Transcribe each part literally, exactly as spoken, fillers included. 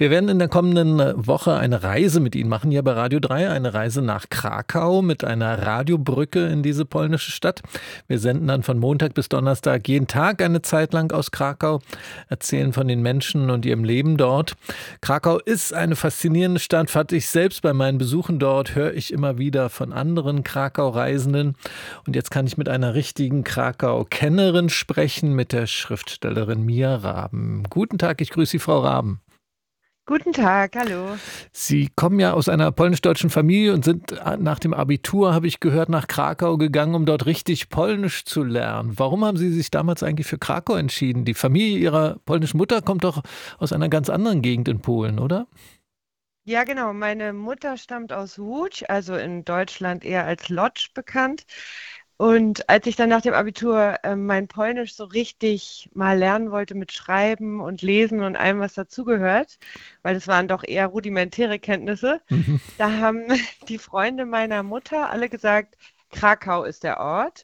Wir werden in der kommenden Woche eine Reise mit Ihnen machen, hier bei Radio drei, eine Reise nach Krakau mit einer Radiobrücke in diese polnische Stadt. Wir senden dann von Montag bis Donnerstag jeden Tag eine Zeit lang aus Krakau, erzählen von den Menschen und ihrem Leben dort. Krakau ist eine faszinierende Stadt, fand ich selbst bei meinen Besuchen dort, höre ich immer wieder von anderen Krakau-Reisenden. Und jetzt kann ich mit einer richtigen Krakau-Kennerin sprechen, mit der Schriftstellerin Mia Raben. Guten Tag, ich grüße Sie, Frau Raben. Guten Tag, hallo. Sie kommen ja aus einer polnisch-deutschen Familie und sind nach dem Abitur, habe ich gehört, nach Krakau gegangen, um dort richtig Polnisch zu lernen. Warum haben Sie sich damals eigentlich für Krakau entschieden? Die Familie Ihrer polnischen Mutter kommt doch aus einer ganz anderen Gegend in Polen, oder? Ja, genau. Meine Mutter stammt aus Łódź, also in Deutschland eher als Lodz bekannt. Und als ich dann nach dem Abitur äh, mein Polnisch so richtig mal lernen wollte mit Schreiben und Lesen und allem, was dazugehört, weil es waren doch eher rudimentäre Kenntnisse, Mhm. da haben die Freunde meiner Mutter alle gesagt, Krakau ist der Ort.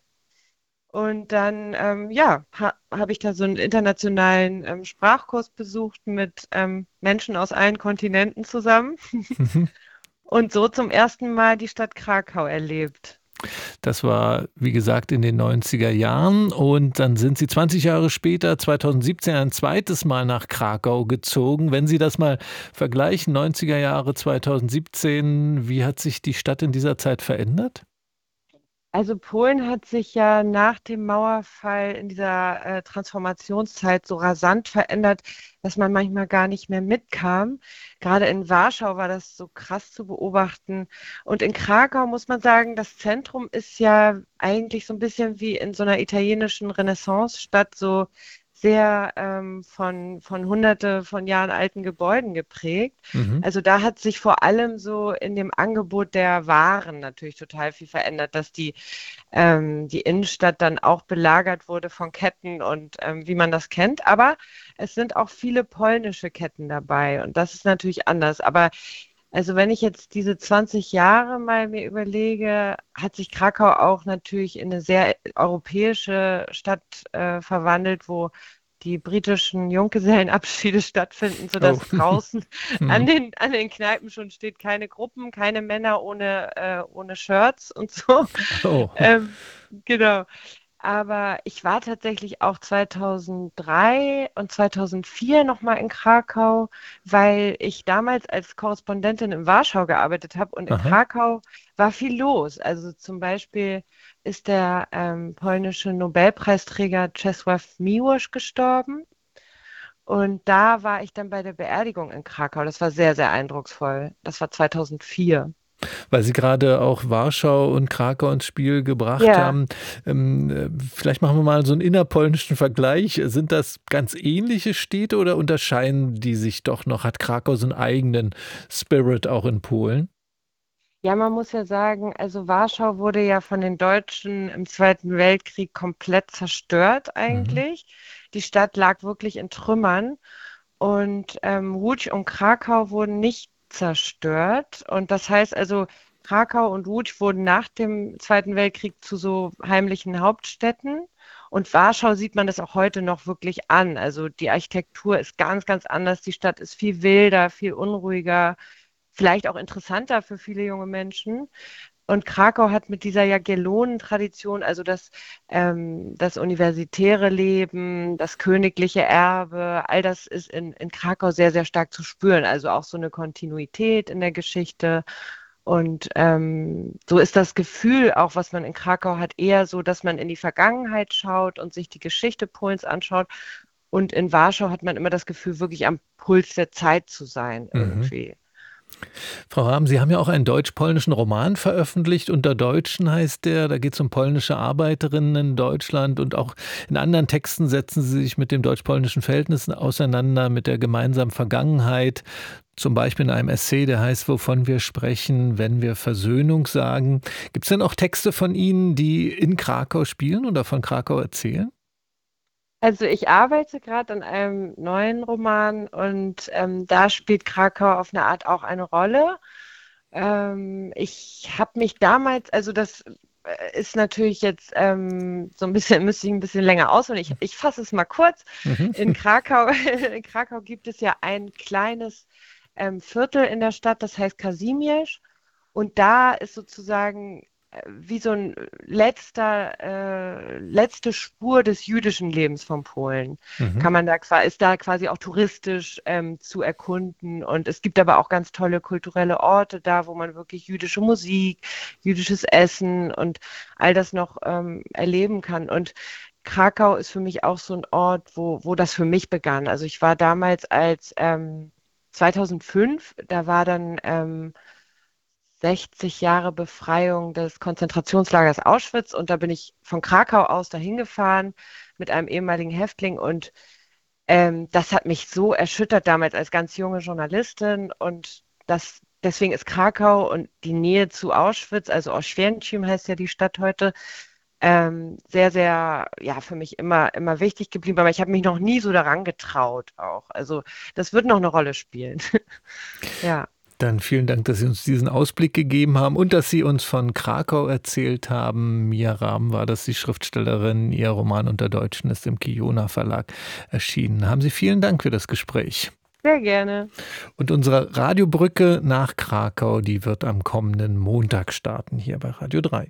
Und dann, ähm, ja, ha habe ich da so einen internationalen ähm, Sprachkurs besucht mit ähm, Menschen aus allen Kontinenten zusammen Mhm. und so zum ersten Mal die Stadt Krakau erlebt. Das war, wie gesagt, in den neunziger Jahren und dann sind Sie zwanzig Jahre später, zweitausendsiebzehn, ein zweites Mal nach Krakau gezogen. Wenn Sie das mal vergleichen, neunziger Jahre, zweitausendsiebzehn, wie hat sich die Stadt in dieser Zeit verändert? Also Polen hat sich ja nach dem Mauerfall in dieser äh, Transformationszeit so rasant verändert, dass man manchmal gar nicht mehr mitkam. Gerade in Warschau war das so krass zu beobachten. Und in Krakau muss man sagen, das Zentrum ist ja eigentlich so ein bisschen wie in so einer italienischen Renaissance-Stadt, so sehr ähm, von, von hunderte von Jahren alten Gebäuden geprägt. Mhm. Also da hat sich vor allem so in dem Angebot der Waren natürlich total viel verändert, dass die ähm, die Innenstadt dann auch belagert wurde von Ketten und ähm, wie man das kennt. Aber es sind auch viele polnische Ketten dabei und das ist natürlich anders. Aber also wenn ich jetzt diese zwanzig Jahre mal mir überlege, hat sich Krakau auch natürlich in eine sehr europäische Stadt äh, verwandelt, wo die britischen Junggesellenabschiede stattfinden, Oh. sodass draußen an Mhm. den, an den Kneipen schon steht, keine Gruppen, keine Männer ohne, äh, ohne Shirts und so. Oh. Ähm, genau. Aber ich war tatsächlich auch zweitausenddrei und zweitausendvier nochmal in Krakau, weil ich damals als Korrespondentin in Warschau gearbeitet habe und in Aha. Krakau war viel los. Also zum Beispiel ist der ähm, polnische Nobelpreisträger Czesław Miłosz gestorben und da war ich dann bei der Beerdigung in Krakau. Das war sehr, sehr eindrucksvoll. Das war zweitausendvier. Weil Sie gerade auch Warschau und Krakau ins Spiel gebracht Ja. haben. Ähm, äh, vielleicht machen wir mal so einen innerpolnischen Vergleich. Sind das ganz ähnliche Städte oder unterscheiden die sich doch noch? Hat Krakau so einen eigenen Spirit auch in Polen? Ja, man muss ja sagen, also Warschau wurde ja von den Deutschen im Zweiten Weltkrieg komplett zerstört Mhm. eigentlich. Die Stadt lag wirklich in Trümmern und ähm, Łódź und Krakau wurden nicht zerstört. Und das heißt also, Krakau und Łódź wurden nach dem Zweiten Weltkrieg zu so heimlichen Hauptstädten. Und Warschau sieht man das auch heute noch wirklich an. Also die Architektur ist ganz, ganz anders. Die Stadt ist viel wilder, viel unruhiger, vielleicht auch interessanter für viele junge Menschen. Und Krakau hat mit dieser Jagiellonentradition, also das, ähm, das universitäre Leben, das königliche Erbe, all das ist in, in Krakau sehr, sehr stark zu spüren. Also auch so eine Kontinuität in der Geschichte. Und ähm, so ist das Gefühl, auch was man in Krakau hat, eher so, dass man in die Vergangenheit schaut und sich die Geschichte Polens anschaut. Und in Warschau hat man immer das Gefühl, wirklich am Puls der Zeit zu sein, Mhm. irgendwie. Frau Rahm, Sie haben ja auch einen deutsch-polnischen Roman veröffentlicht. Unter Deutschen heißt der. Da geht es um polnische Arbeiterinnen in Deutschland. Und auch in anderen Texten setzen Sie sich mit dem deutsch-polnischen Verhältnis auseinander, mit der gemeinsamen Vergangenheit. Zum Beispiel in einem Essay, der heißt, wovon wir sprechen, wenn wir Versöhnung sagen. Gibt es denn auch Texte von Ihnen, die in Krakau spielen oder von Krakau erzählen? Also ich arbeite gerade an einem neuen Roman und ähm, da spielt Krakau auf eine Art auch eine Rolle. Ähm, ich habe mich damals, also das ist natürlich jetzt ähm, so ein bisschen, müsste ich ein bisschen länger ausholen. Ich, ich fasse es mal kurz. Mhm. In Krakau, in Krakau gibt es ja ein kleines ähm, Viertel in der Stadt, das heißt Kazimierz. Und da ist sozusagen äh, wie so ein letzter, äh, letzte Spur des jüdischen Lebens von Polen. Mhm. Kann man da quasi, ist da quasi auch touristisch ähm, zu erkunden. Und es gibt aber auch ganz tolle kulturelle Orte da, wo man wirklich jüdische Musik, jüdisches Essen und all das noch ähm, erleben kann. Und Krakau ist für mich auch so ein Ort, wo, wo das für mich begann. Also ich war damals als ähm, zweitausendfünf, da war dann ähm, sechzig Jahre Befreiung des Konzentrationslagers Auschwitz und da bin ich von Krakau aus dahin gefahren mit einem ehemaligen Häftling und ähm, das hat mich so erschüttert damals als ganz junge Journalistin und das, deswegen ist Krakau und die Nähe zu Auschwitz, also Oświęcim heißt ja die Stadt heute, ähm, sehr, sehr, ja, für mich immer, immer wichtig geblieben, aber ich habe mich noch nie so daran getraut auch. Also das wird noch eine Rolle spielen. Ja. Dann vielen Dank, dass Sie uns diesen Ausblick gegeben haben und dass Sie uns von Krakau erzählt haben. Mia Rahm war das, die Schriftstellerin. Ihr Roman Unter Deutschen ist im Kiona Verlag erschienen. Haben Sie vielen Dank für das Gespräch. Sehr gerne. Und unsere Radiobrücke nach Krakau, die wird am kommenden Montag starten hier bei Radio drei.